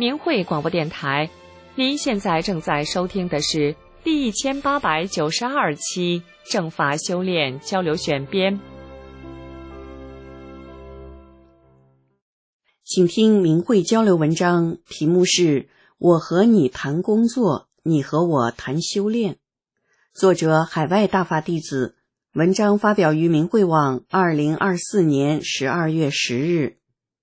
明慧广播电台。您现在正在收听的是第1892期正法修炼交流选编。 请听明慧交流文章，题目是我和你谈工作，你和我谈修炼。作者海外大法弟子，文章发表于明慧网2024年12月10日。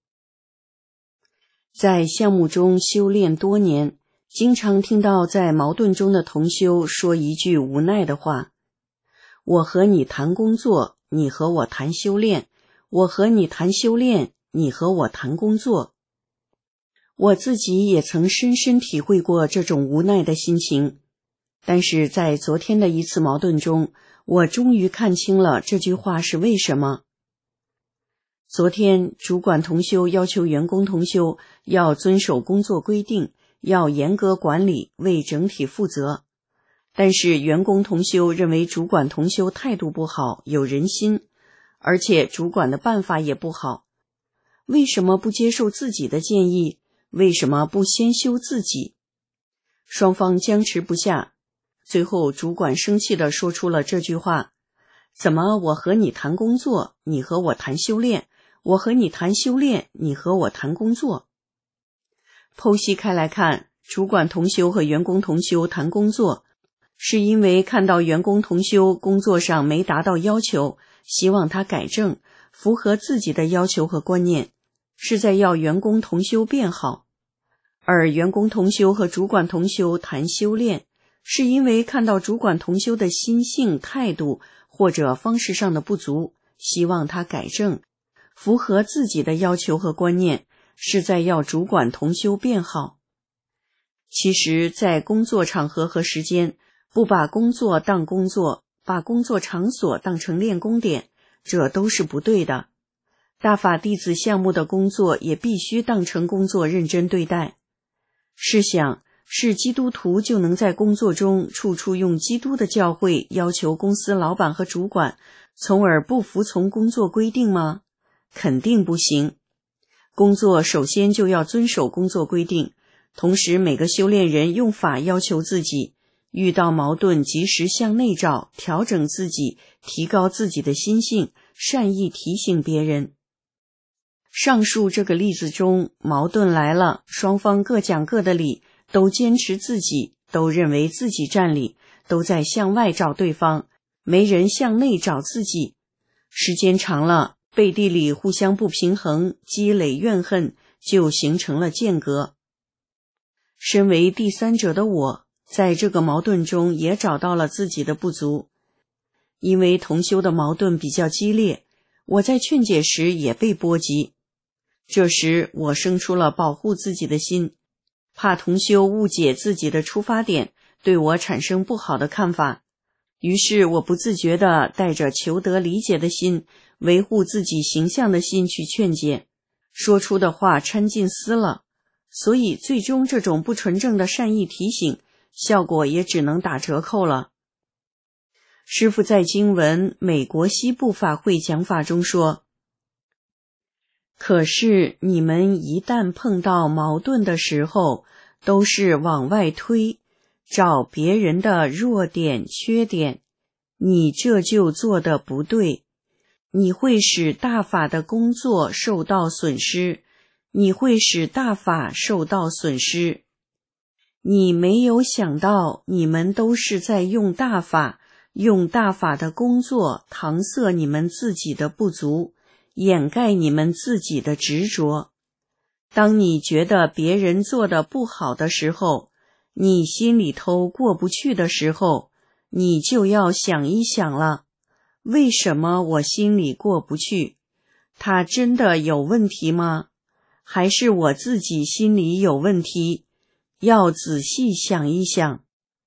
在项目中修炼多年，经常听到在矛盾中的同修说一句无奈的话：我和你谈工作，你和我谈修炼；我和你谈修炼，你和我谈工作。我自己也曾深深体会过这种无奈的心情，但是在昨天的一次矛盾中，我终于看清了这句话是为什么。昨天，主管同修要求员工同修要遵守工作规定，要严格管理，为整体负责。但是员工同修认为主管同修态度不好，有人心，而且主管的办法也不好。为什么不接受自己的建议？为什么不先修自己？双方僵持不下，最后主管生气地说出了这句话：怎么我和你谈工作，你和我谈修炼；我和你谈修炼，你和我谈工作。剖析开来看，主管同修和员工同修谈工作，是因为看到员工同修工作上没达到要求，希望他改正，符合自己的要求和观念，是在要员工同修变好。而员工同修和主管同修谈修炼，是因为看到主管同修的心性、态度或者方式上的不足，希望他改正，符合自己的要求和观念，是在要主管同修变好。其实在工作场合和时间，不把工作当工作，把工作场所当成练功点，这都是不对的。大法弟子项目的工作也必须当成工作认真对待。试想，是基督徒就能在工作中处处用基督的教诲要求公司老板和主管，从而不服从工作规定吗？肯定不行。工作首先就要遵守工作规定，同时每个修炼人用法要求自己，遇到矛盾及时向内找，调整自己，提高自己的心性，善意提醒别人。上述这个例子中，矛盾来了，双方各讲各的理，都坚持自己，都认为自己占理，都在向外找对方，没人向内找自己。时间长了，背地里互相不平衡，积累怨恨，就形成了间隔。身为第三者的我，在这个矛盾中也找到了自己的不足。因为同修的矛盾比较激烈，我在劝解时也被波及。这时我生出了保护自己的心，怕同修误解自己的出发点，对我产生不好的看法。于是我不自觉地带着求得理解的心，维护自己形象的心去劝解，说出的话掺进丝了，所以最终这种不纯正的善意提醒，效果也只能打折扣了。师父在经文美国西部法会讲法中说，可是你们一旦碰到矛盾的时候，都是往外推，找别人的弱点缺点，你这就做得不对，你会使大法的工作受到损失，你会使大法受到损失。你没有想到，你们都是在用大法的工作搪塞你们自己的不足，掩盖你们自己的执着。当你觉得别人做得不好的时候，你心里头过不去的时候，你就要想一想了，为什么我心里过不去？他真的有问题吗？还是我自己心里有问题？要仔细想一想。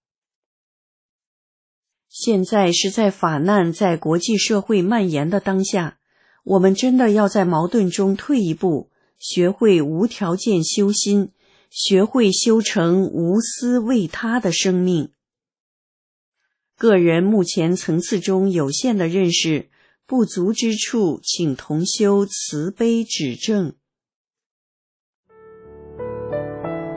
现在是在法难在国际社会蔓延的当下，我们真的要在矛盾中退一步，学会无条件修心，学会修成无私为他的生命。个人目前层次中有限的认识，不足之处，请同修慈悲指正。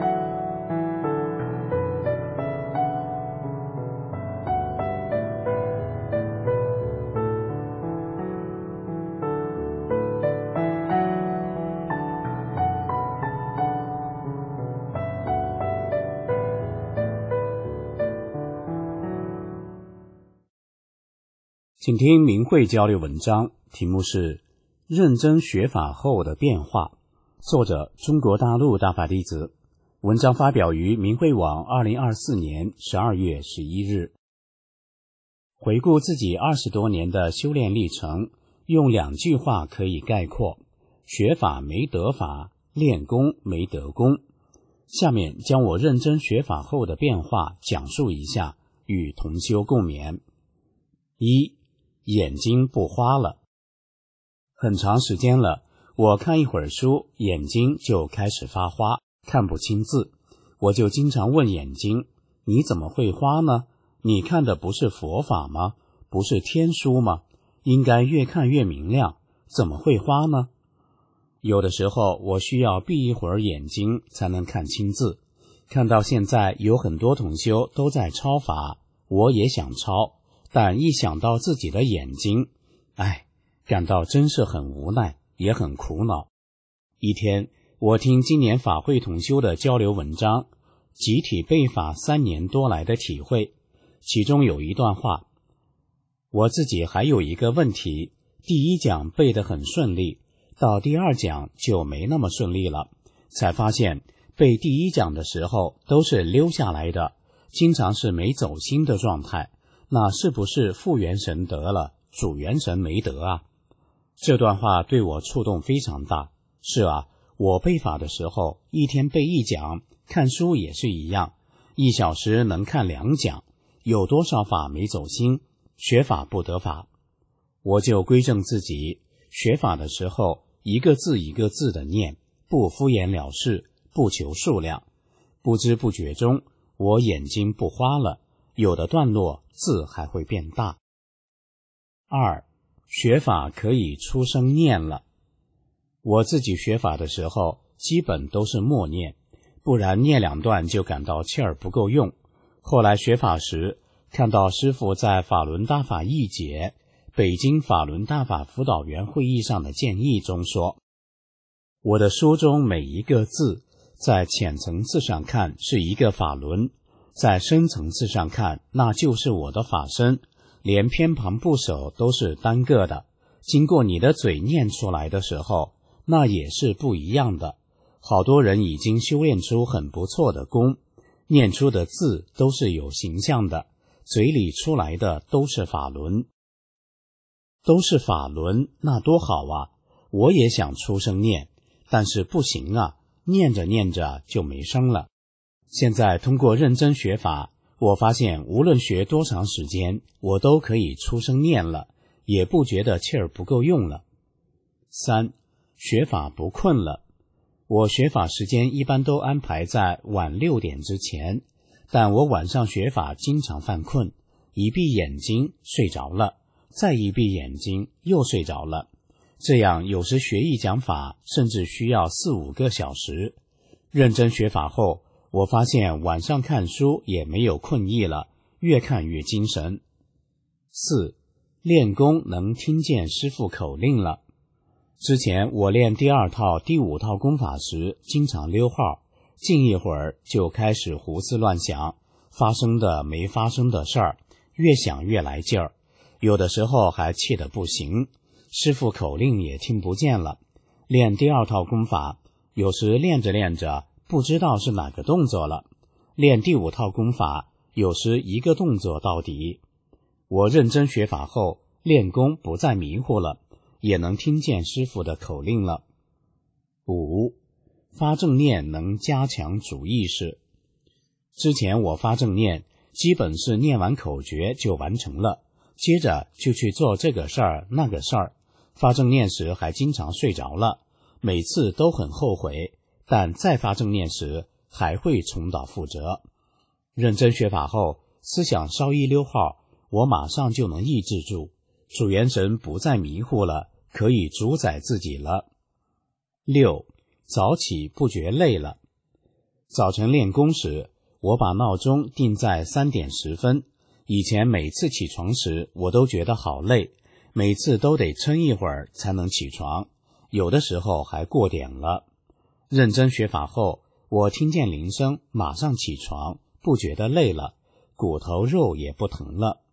请听明慧交流文章，题目是认真学法后的变化，作者中国大陆大法弟子，文章发表于明慧网2024年12月11日。回顾自己20多年的修炼历程，用2句话可以概括：学法没得法，练功没得功。下面将我认真学法后的变化讲述一下，与同修共勉。1. 眼睛不花了。很长时间了，我看一会儿书，眼睛就开始发花，看不清字。我就经常问眼睛，你怎么会花呢？你看的不是佛法吗？不是天书吗？应该越看越明亮，怎么会花呢？有的时候我需要闭一会儿眼睛才能看清字。看到现在有很多同修都在抄法，我也想抄，但一想到自己的眼睛，感到真是很无奈，也很苦恼。一天，我听今年法会同修的交流文章，集体背法3年多来的体会，其中有一段话，我自己还有一个问题，第1讲背得很顺利，到第2讲就没那么顺利了，才发现背第1讲的时候都是溜下来的，经常是没走心的状态，那是不是副元神得了，主元神没得啊？这段话对我触动非常大。是啊，我背法的时候一天背1讲，看书也是一样，1小时能看2讲，有多少法没走心，学法不得法。我就归正自己，学法的时候一个字一个字的念，不敷衍了事，不求数量。不知不觉中，我眼睛不花了，有的段落字还会变大。2. 学法可以出声念了。我自己学法的时候基本都是默念，不然念2段就感到气儿不够用。后来学法时，看到师父在法轮大法译解北京法轮大法辅导员会议上的建议中说，我的书中每一个字在浅层次上看是一个法轮，在深层次上看那就是我的法身，连偏旁部首都是单个的，经过你的嘴念出来的时候，那也是不一样的。好多人已经修炼出很不错的功，念出的字都是有形象的，嘴里出来的都是法轮。都是法轮，那多好啊！我也想出声念，但是不行啊，念着念着就没声了。现在通过认真学法，我发现无论学多长时间，我都可以出声念了，也不觉得气儿不够用了。3. 学法不困了。我学法时间一般都安排在晚6点之前，但我晚上学法经常犯困，一闭眼睛睡着了，再一闭眼睛又睡着了，这样有时学一讲法甚至需要4-5个小时。认真学法后，我发现晚上看书也没有困意了，越看越精神。4. 练功能听见师父口令了。之前我练第2套、第5套功法时，经常溜号，静一会儿就开始胡思乱想，发生的没发生的事儿，越想越来劲儿，有的时候还气得不行，师父口令也听不见了。练第2套功法，有时练着练着不知道是哪个动作了，练第5套功法，有时一个动作到底。我认真学法后，练功不再迷糊了，也能听见师父的口令了。5. 发正念能加强主意识。之前我发正念，基本是念完口诀就完成了，接着就去做这个事儿那个事儿。发正念时还经常睡着了，每次都很后悔，但再发正念时还会重蹈覆辙。认真学法后，思想稍一溜号，我马上就能抑制住，主元神不再迷糊了，可以主宰自己了。6. 早起不觉累了。早晨练功时，我把闹钟定在3点10分，以前每次起床时我都觉得好累，每次都得撑一会儿才能起床，有的时候还过点了。认真学法后，我听见铃声马上起床，不觉得累了，骨头肉也不疼了。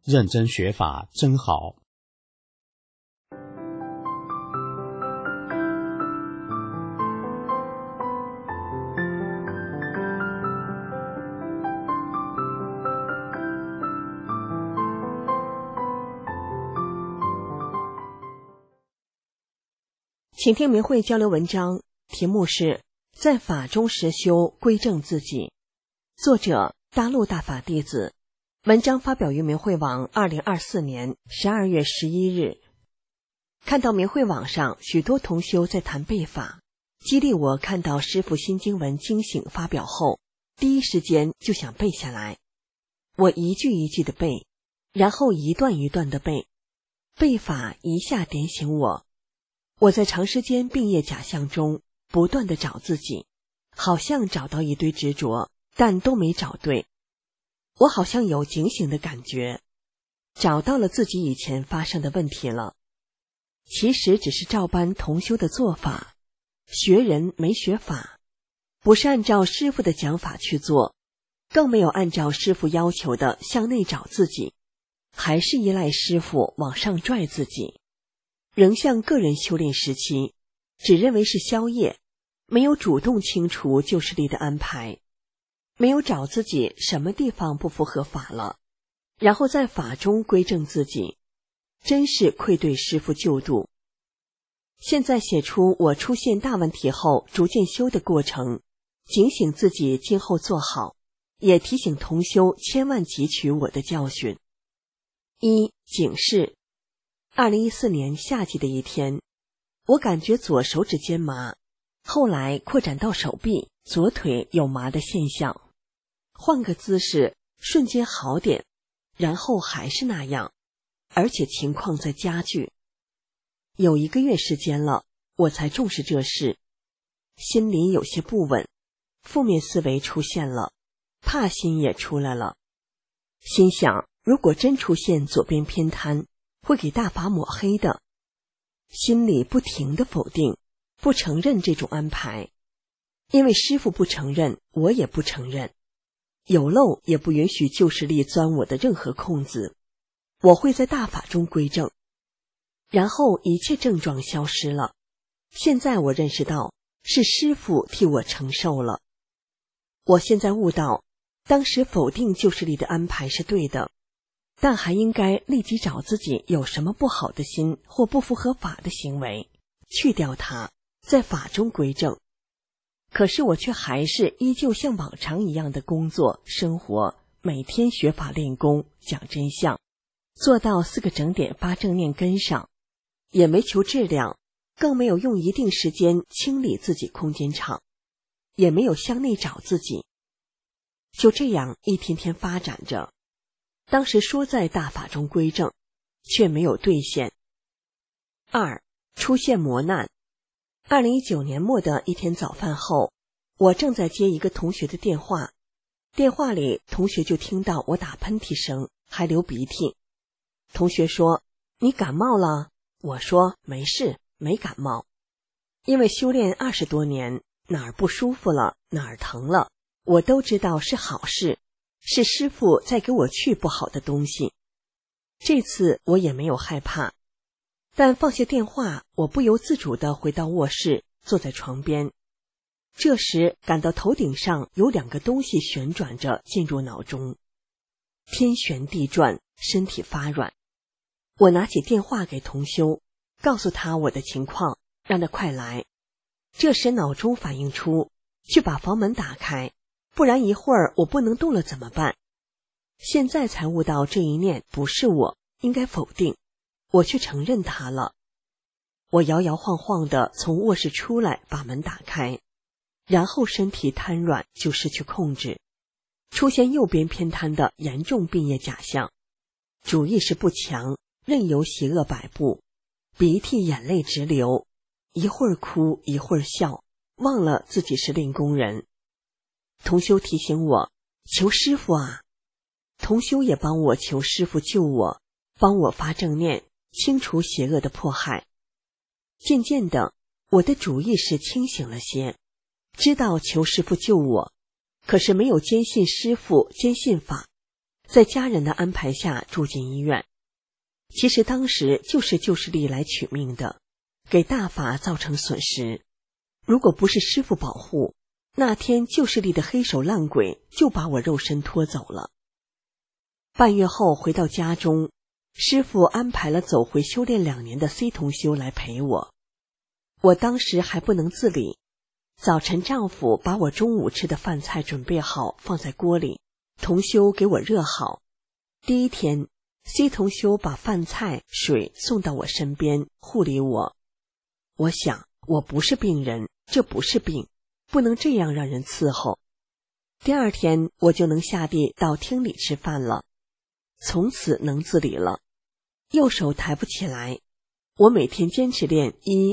认真学法真好。 请听明慧交流文章，题目是在法中实修归正自己，作者大陆大法弟子，文章发表于明慧网2024年12月11日。看到明慧网上许多同修在谈背法，激励我看到师父新经文惊醒发表后，第一时间就想背下来。我一句一句的背，然后一段一段的背，背法一下点醒我。我在长时间病业假象中不断地找自己，好像找到一堆执着，但都没找对。我好像有警醒的感觉，找到了自己以前发生的问题了。其实只是照搬同修的做法，学人没学法，不是按照师父的讲法去做，更没有按照师父要求的向内找自己，还是依赖师父往上拽自己。仍像个人修炼时期，只认为是消业，没有主动清除旧势力的安排，没有找自己什么地方不符合法了，然后在法中归正自己，真是愧对师父救度。现在写出我出现大问题后逐渐修的过程，警醒自己今后做好，也提醒同修千万汲取我的教训。一、警示。2014年夏季的一天，我感觉左手指尖麻，后来扩展到手臂，左腿有麻的现象。换个姿势，瞬间好点，然后还是那样，而且情况在加剧。有1个月时间了，我才重视这事，心里有些不稳，负面思维出现了，怕心也出来了。心想，如果真出现左边偏瘫，会给大法抹黑的。心里不停地否定，不承认这种安排，因为师父不承认，我也不承认，有漏也不允许旧势力钻我的任何空子，我会在大法中归正。然后一切症状消失了，现在我认识到是师父替我承受了。我现在悟到，当时否定旧势力的安排是对的，但还应该立即找自己有什么不好的心或不符合法的行为，去掉它，在法中归正。可是我却还是依旧像往常一样的工作生活，每天学法练功，讲真相，做到4个整点发正念跟上，也没求质量，更没有用一定时间清理自己空间场，也没有向内找自己。就这样一天天发展着。当时说在大法中归正，却没有兑现。2. 出现磨难。2019年末的一天早饭后，我正在接一个同学的电话，电话里同学就听到我打喷嚏声，还流鼻涕。同学说：“你感冒了？”我说：“没事，没感冒。”因为修炼20多年，哪儿不舒服了，哪儿疼了，我都知道是好事，是师父在给我去不好的东西。这次我也没有害怕，但放下电话，我不由自主地回到卧室，坐在床边。这时感到头顶上有2个东西旋转着进入脑中，天旋地转，身体发软。我拿起电话给同修，告诉他我的情况，让他快来。这时脑中反映出去把房门打开，不然一会儿我不能动了怎么办？现在才悟到这一念不是我，应该否定，我却承认它了。我摇摇晃晃地从卧室出来，把门打开，然后身体瘫软，就失去控制，出现右边偏瘫的严重病业假象，主意识不强，任由邪恶摆布，鼻涕眼泪直流，一会儿哭一会儿笑，忘了自己是练功人。同修提醒我，求师父啊！同修也帮我求师父救我，帮我发正念，清除邪恶的迫害。渐渐的，我的主意识清醒了些，知道求师父救我，可是没有坚信师父，坚信法， 在家人的安排下住进医院。其实当时就是旧势力来取命的，给大法造成损失。如果不是师父保护，那天旧势力的黑手烂鬼就把我肉身拖走了。半月后回到家中，师父安排了走回修炼2年的 C 同修来陪我。我当时还不能自理，早晨丈夫把我中午吃的饭菜准备好放在锅里，同修给我热好。第一天 C 同修把饭菜水送到我身边护理我。我想我不是病人，这不是病，不能这样让人伺候。第二天我就能下地到厅里吃饭了，从此能自理了。右手抬不起来，我每天坚持练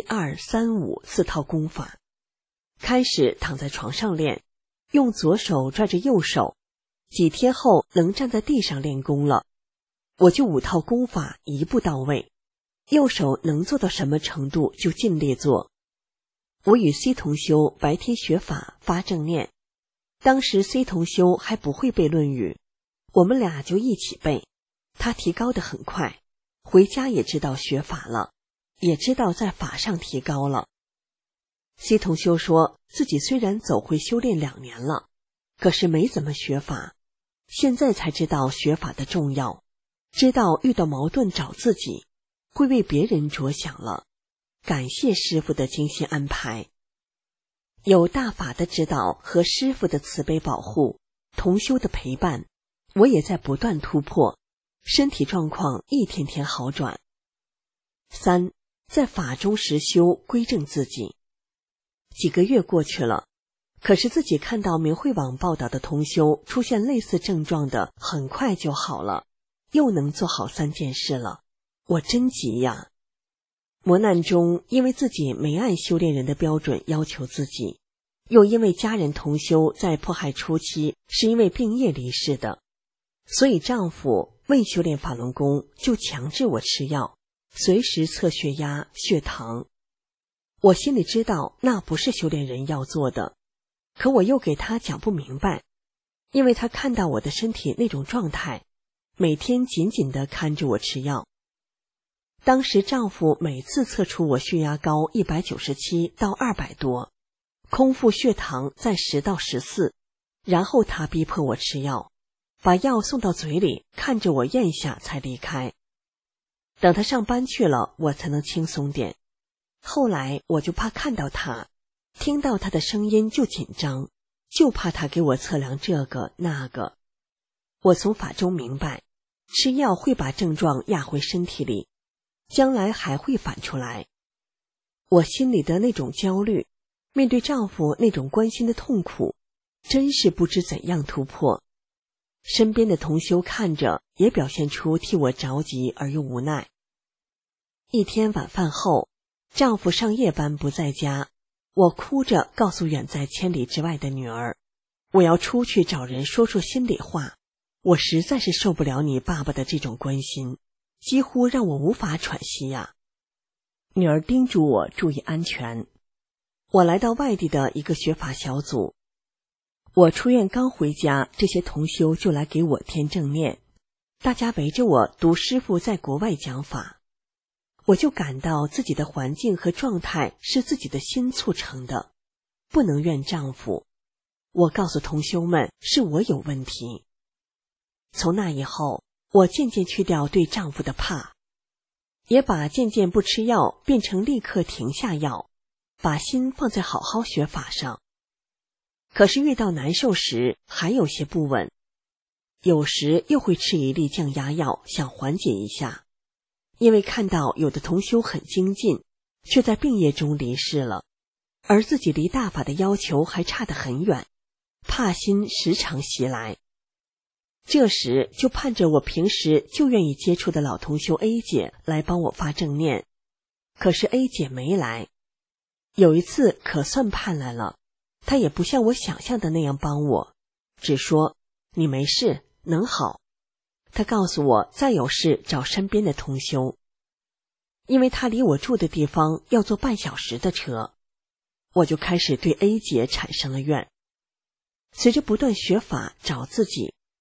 1、2、3、5 4套功法。开始躺在床上练，用左手拽着右手，几天后能站在地上练功了。我就5套功法一步到位，右手能做到什么程度就尽力做。我与 C 同修白天学法发正念，当时 C 同修还不会背论语，我们俩就一起背，他提高得很快，回家也知道学法了，也知道在法上提高了。C 同修说自己虽然走回修炼2年了，可是没怎么学法，现在才知道学法的重要，知道遇到矛盾找自己，会为别人着想了，感谢师父的精心安排。有大法的指导和师父的慈悲保护，同修的陪伴，我也在不断突破，身体状况一天天好转。3. 在法中实修，归正自己。几个月过去了，可是自己看到明慧网报道的同修出现类似症状的很快就好了，又能做好3件事了，我真急呀。磨难中，因为自己没按修炼人的标准要求自己，又因为家人同修在迫害初期是因为病业离世的，所以丈夫未修炼法轮功就强制我吃药，随时测血压、血糖。我心里知道那不是修炼人要做的，可我又给他讲不明白，因为他看到我的身体那种状态，每天紧紧地看着我吃药。当时丈夫每次测出我血压高197到200多，空腹血糖在10到14，然后他逼迫我吃药，把药送到嘴里，看着我咽下才离开。等他上班去了，我才能轻松点。后来我就怕看到他，听到他的声音就紧张，就怕他给我测量这个那个。我从法中明白，吃药会把症状压回身体里，将来还会反出来。我心里的那种焦虑，面对丈夫那种关心的痛苦，真是不知怎样突破。身边的同修看着，也表现出替我着急而又无奈。一天晚饭后，丈夫上夜班不在家，我哭着告诉远在千里之外的女儿，我要出去找人说说心里话，我实在是受不了你爸爸的这种关心，几乎让我无法喘息呀。女儿叮嘱我注意安全。我来到外地的一个学法小组，我出院刚回家，这些同修就来给我添正念，大家围着我读师父在国外讲法。我就感到自己的环境和状态是自己的心促成的，不能怨丈夫。我告诉同修们，是我有问题。从那以后，我渐渐去掉对丈夫的怕，也把渐渐不吃药变成立刻停下药，把心放在好好学法上。可是遇到难受时还有些不稳，有时又会吃一粒降压药，想缓解一下。因为看到有的同修很精进，却在病业中离世了，而自己离大法的要求还差得很远，怕心时常袭来。这时就盼着我平时就愿意接触的老同修 A 姐来帮我发正念，可是 A 姐没来。有一次可算盼来了，她也不像我想象的那样帮我，只说你没事，能好。他告诉我再有事找身边的同修，因为他离我住的地方要坐半小时的车，我就开始对 A 姐产生了怨。随着不断学法找自己，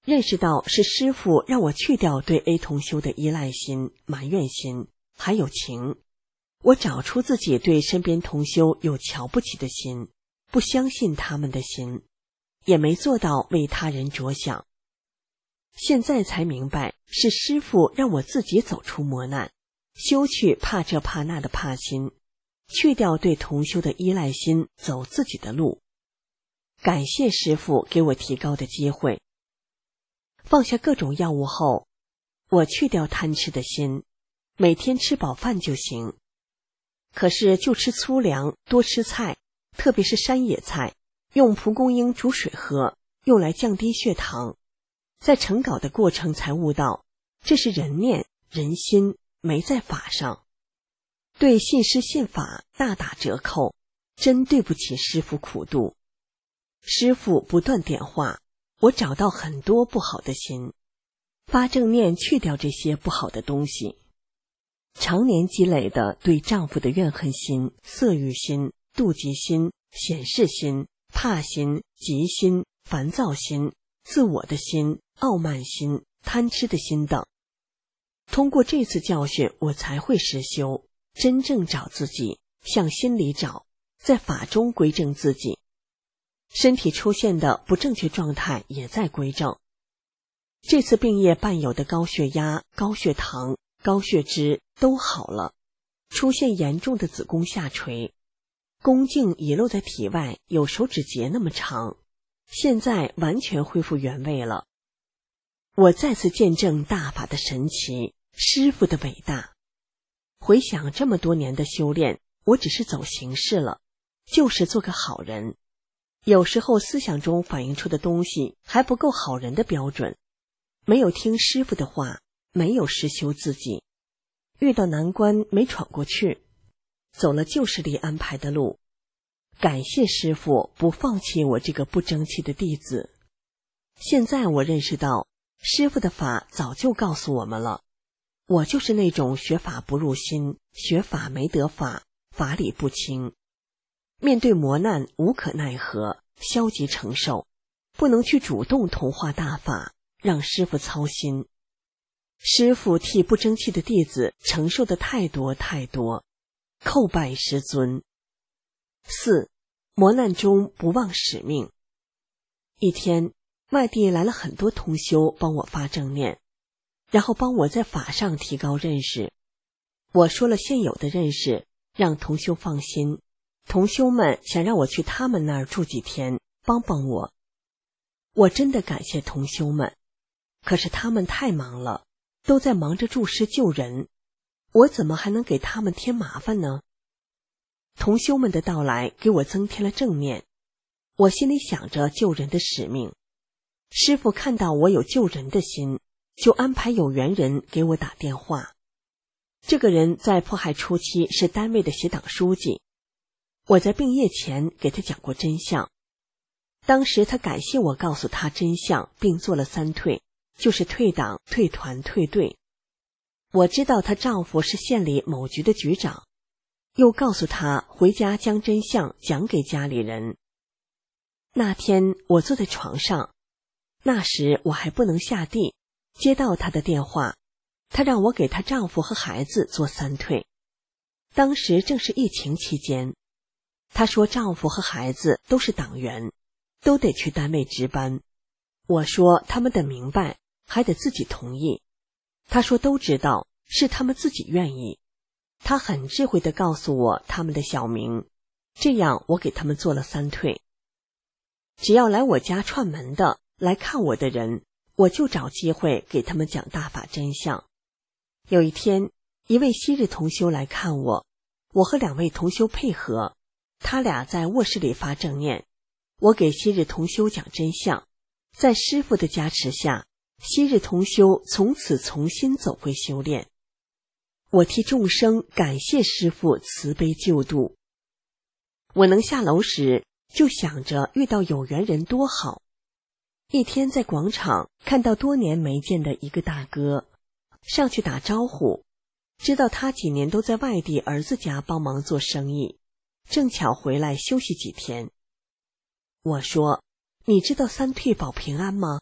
认识到是师父让我去掉对 A 同修的依赖心、埋怨心，还有情。我找出自己对身边同修有瞧不起的心，不相信他们的心，也没做到为他人着想。现在才明白，是师父让我自己走出磨难，修去怕这怕那的怕心，去掉对同修的依赖心，走自己的路。感谢师父给我提高的机会。放下各种药物后，我去掉贪吃的心，每天吃饱饭就行。可是就吃粗粮，多吃菜，特别是山野菜，用蒲公英煮水喝，用来降低血糖。在成稿的过程才悟到，这是人念人心，没在法上。对信师信法大打折扣，真对不起师父苦度。师父不断点化，我找到很多不好的心，发正念去掉这些不好的东西。常年积累的对丈夫的怨恨心、色欲心、妒忌心、显示心、怕心、急心、烦躁心、自我的心、傲慢心、贪吃的心等。通过这次教训，我才会实修，真正找自己，向心里找，在法中归正自己。身体出现的不正确状态也在归正。这次病业伴有的高血压、高血糖、高血脂都好了，出现严重的子宫下垂，宫颈遗漏在体外，有手指节那么长，现在完全恢复原位了。我再次见证大法的神奇，师父的伟大。回想这么多年的修炼，我只是走形式了，就是做个好人。有时候思想中反映出的东西还不够好人的标准，没有听师父的话，没有实修自己，遇到难关没闯过去，走了旧势力安排的路。感谢师父不放弃我这个不争气的弟子。现在我认识到，师父的法早就告诉我们了，我就是那种学法不入心，学法没得法，法理不清。面对磨难无可奈何，消极承受，不能去主动同化大法，让师父操心。师父替不争气的弟子承受的太多太多，叩拜师尊。4. 磨难中不忘使命。一天，外地来了很多同修帮我发正念，然后帮我在法上提高认识。我说了现有的认识，让同修放心。同修们想让我去他们那儿住几天，帮帮我。我真的感谢同修们，可是他们太忙了，都在忙着助师救人，我怎么还能给他们添麻烦呢？同修们的到来给我增添了正念，我心里想着救人的使命。师父看到我有救人的心，就安排有缘人给我打电话。这个人在迫害初期是单位的协党书记，我在病业前给他讲过真相。当时他感谢我告诉他真相，并做了3退，就是退党、退团、退队。我知道她丈夫是县里某局的局长，又告诉他回家将真相讲给家里人。那天我坐在床上，那时我还不能下地，接到她的电话，她让我给她丈夫和孩子做3退。当时正是疫情期间，她说丈夫和孩子都是党员，都得去单位值班。我说他们得明白，还得自己同意。她说都知道，是他们自己愿意。她很智慧地告诉我他们的小名，这样我给他们做了3退。只要来我家串门的，来看我的人，我就找机会给他们讲大法真相。有一天，一位昔日同修来看我，我和2位同修配合，他俩在卧室里发正念，我给昔日同修讲真相。在师父的加持下，昔日同修从此重新走回修炼。我替众生感谢师父慈悲救度。我能下楼时，就想着遇到有缘人多好。一天在广场看到多年没见的一个大哥，上去打招呼，知道他几年都在外地儿子家帮忙做生意，正巧回来休息几天。我说，你知道3退保平安吗？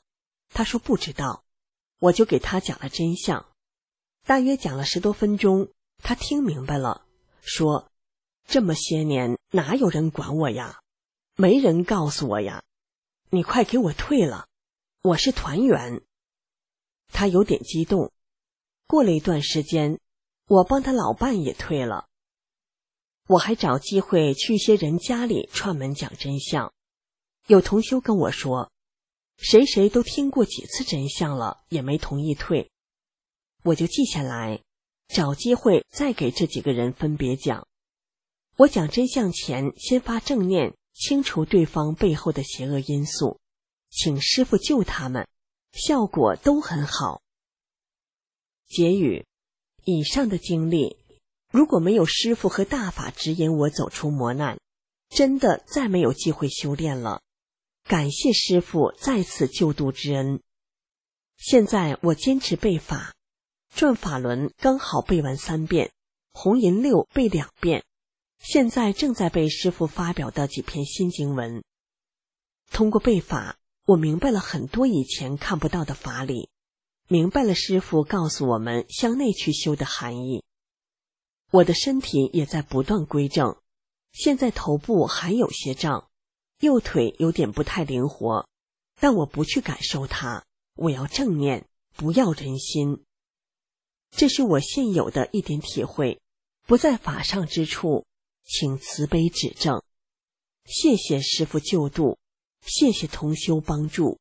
他说不知道，我就给他讲了真相。大约讲了10多分钟，他听明白了，说这么些年哪有人管我呀，没人告诉我呀，你快给我退了，我是团员。他有点激动。过了一段时间，我帮他老伴也退了。我还找机会去一些人家里串门讲真相。有同修跟我说，谁谁都听过几次真相了，也没同意退。我就记下来，找机会再给这几个人分别讲。我讲真相前，先发正念，清除对方背后的邪恶因素，请师父救他们，效果都很好。结语：以上的经历，如果没有师父和大法指引我走出磨难，真的再没有机会修炼了。感谢师父再次救度之恩。现在我坚持背法，转法轮刚好背完3遍，红银6背2遍，现在正在背师父发表的几篇新经文。通过背法，我明白了很多以前看不到的法理，明白了师父告诉我们向内去修的含义。我的身体也在不断归正，现在头部还有些胀，右腿有点不太灵活，但我不去感受它，我要正念，不要人心。这是我现有的一点体会，不在法上之处，请慈悲指正。谢谢师父救度，谢谢同修帮助。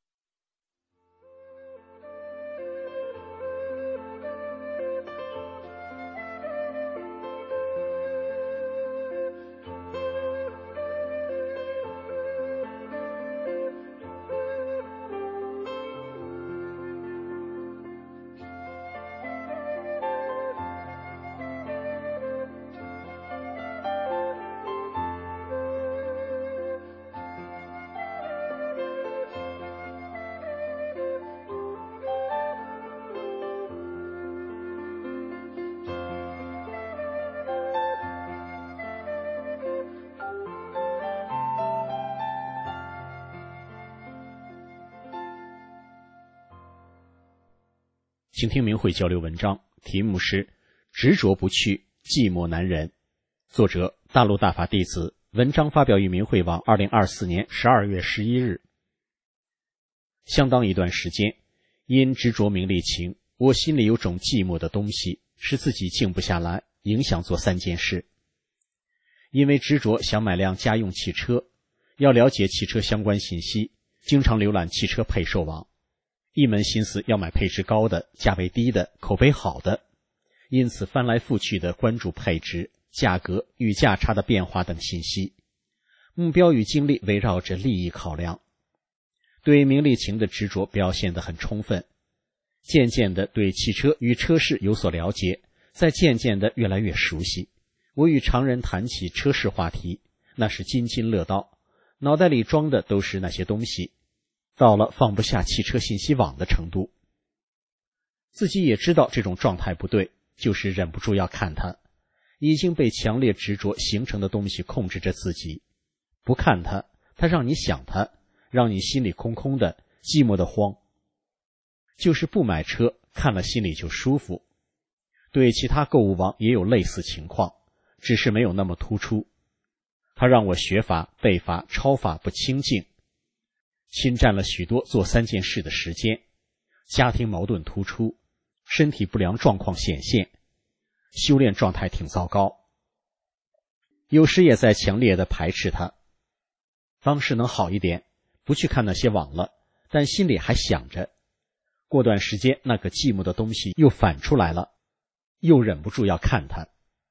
请听明慧交流文章，题目是执着不去，寂寞难忍。作者大陆大法弟子，文章发表于明慧网2024年12月11日。相当一段时间，因执着名利情，我心里有种寂寞的东西，使自己静不下来，影响做3件事。因为执着想买辆家用汽车，要了解汽车相关信息，经常浏览汽车配售网，一门心思要买配置高的、价位低的、口碑好的，因此翻来覆去的关注配置、价格与价差的变化等信息，目标与精力围绕着利益考量，对名利情的执着表现得很充分。渐渐的对汽车与车市有所了解，再渐渐的越来越熟悉。我与常人谈起车市话题，那是津津乐道，脑袋里装的都是那些东西，到了放不下汽车信息网的程度。自己也知道这种状态不对，就是忍不住要看它，已经被强烈执着形成的东西控制着自己。不看它，它让你想它，让你心里空空的，寂寞的慌。就是不买车，看了心里就舒服。对其他购物网也有类似情况，只是没有那么突出。它让我学法、背法、抄法不清净，侵占了许多做3件事的时间，家庭矛盾突出，身体不良状况显现，修炼状态挺糟糕。有时也在强烈的排斥它。当时能好一点，不去看那些网了，但心里还想着。过段时间那个寂寞的东西又反出来了，又忍不住要看它。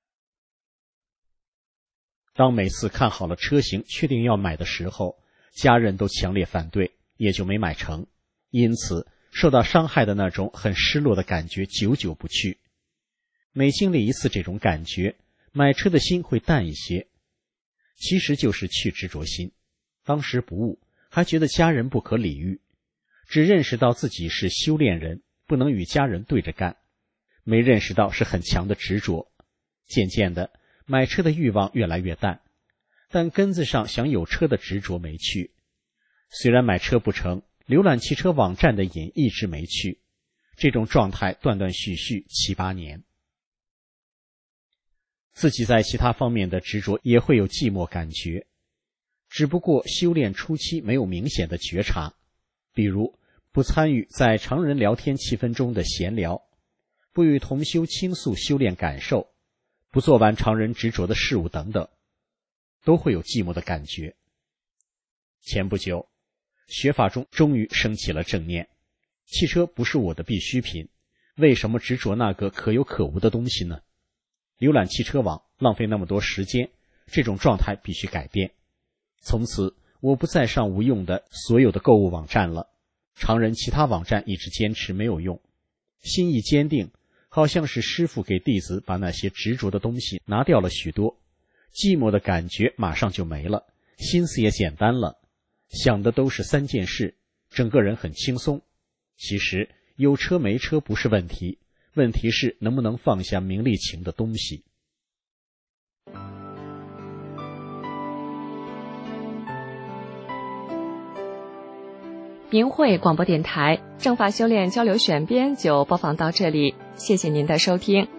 当每次看好了车型确定要买的时候，家人都强烈反对，也就没买成，因此受到伤害的那种很失落的感觉久久不去。每经历一次这种感觉，买车的心会淡一些，其实就是去执着心。当时不悟，还觉得家人不可理喻，只认识到自己是修炼人，不能与家人对着干，没认识到是很强的执着。渐渐的，买车的欲望越来越淡，但根子上想有车的执着没去。虽然买车不成， 浏览汽车网站的瘾一直没去，这种状态断断续续7、8年。自己在其他方面的执着也会有寂寞感觉，只不过修炼初期没有明显的觉察，比如不参与在常人聊天气氛中的闲聊，不与同修倾诉修炼感受，不做完常人执着的事物等等，都会有寂寞的感觉。前不久，学法中终于升起了正念，汽车不是我的必需品，为什么执着那个可有可无的东西呢？浏览汽车网浪费那么多时间，这种状态必须改变。从此我不再上无用的所有的购物网站了，常人其他网站一直坚持没有用。心意坚定，好像是师父给弟子把那些执着的东西拿掉了许多，寂寞的感觉马上就没了，心思也简单了，想的都是3件事，整个人很轻松。其实有车没车不是问题，问题是能不能放下名利情的东西。 明慧广播电台正法修炼交流选编就播放到这里，谢谢您的收听。